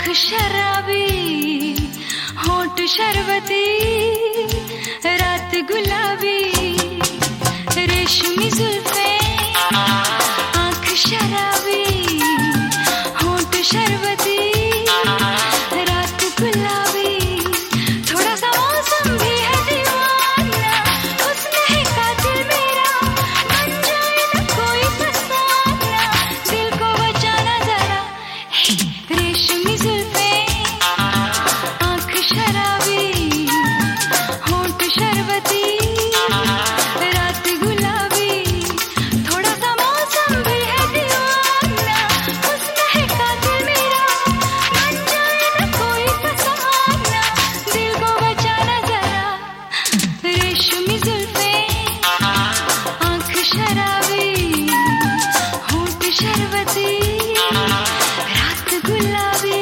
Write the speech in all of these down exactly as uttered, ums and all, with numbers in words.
आँख शराबी, होंठ शरबती, रात गुलाबी, रेशमी जुल्फें, आँख शराबी, होंठ शरबती, रात गुलाबी, थोड़ा सा मौसम भी है दीवाना, हुस्न है कातिल मेरा, बन जाए न कोई फसाना, दिल को बचाना जरा, रेशमी जुल्फें, आँख शराबी, होंठ शरबती, रात गुलाबी, थोड़ा सा मौसम भी है दीवाना, हुस्न है कातिल मेरा, बन जाए न कोई फसाना, दिल को बचाना जरा, रेशमी जुल्फें, आँख शराबी, होंठ शरबती, रात गुलाबी।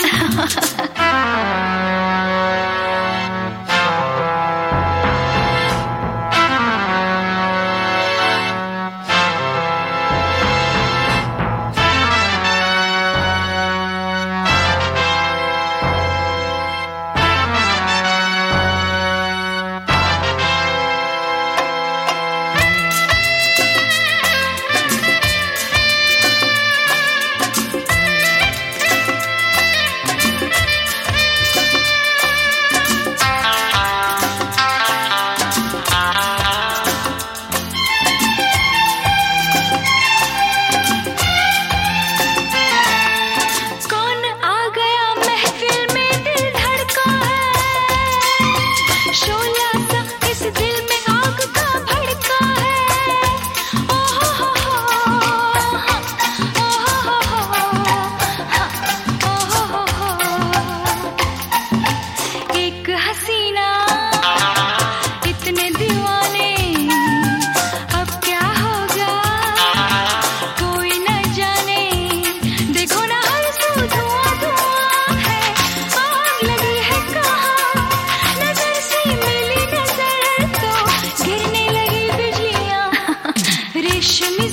कौन आ गया महफिल में दिल धड़का है, शोला सा इस दिल में आग का भड़का है, ओ हो हो हो, ओ हो हो हो, ओ हो हो, एक हसीना, इतने दीवाने, अब क्या होगा कोई न जाने, देखो ना हर सू धुआं धुआं है, आग लगी है कहाँ, नजर से मिली नजर तो गिरने लगी बिजलियां, रेशमी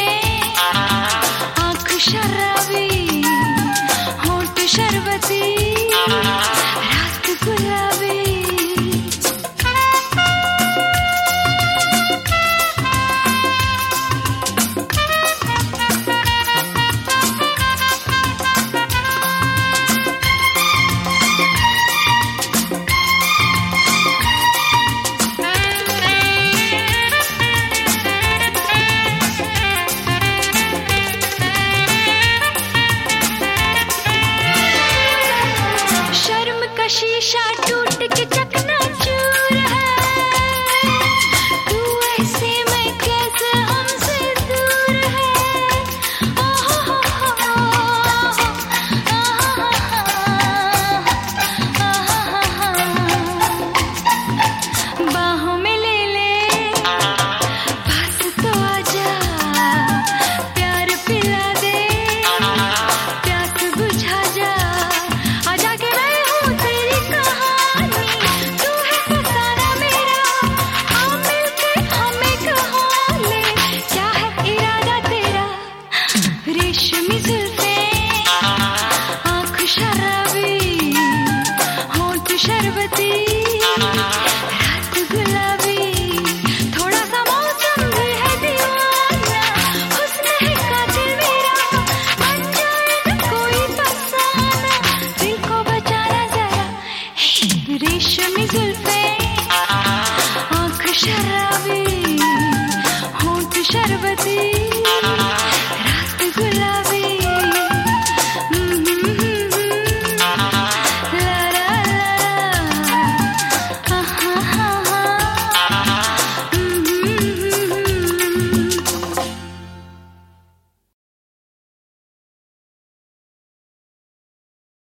जुल्फें, आँख शराबी, होंठ शरबती,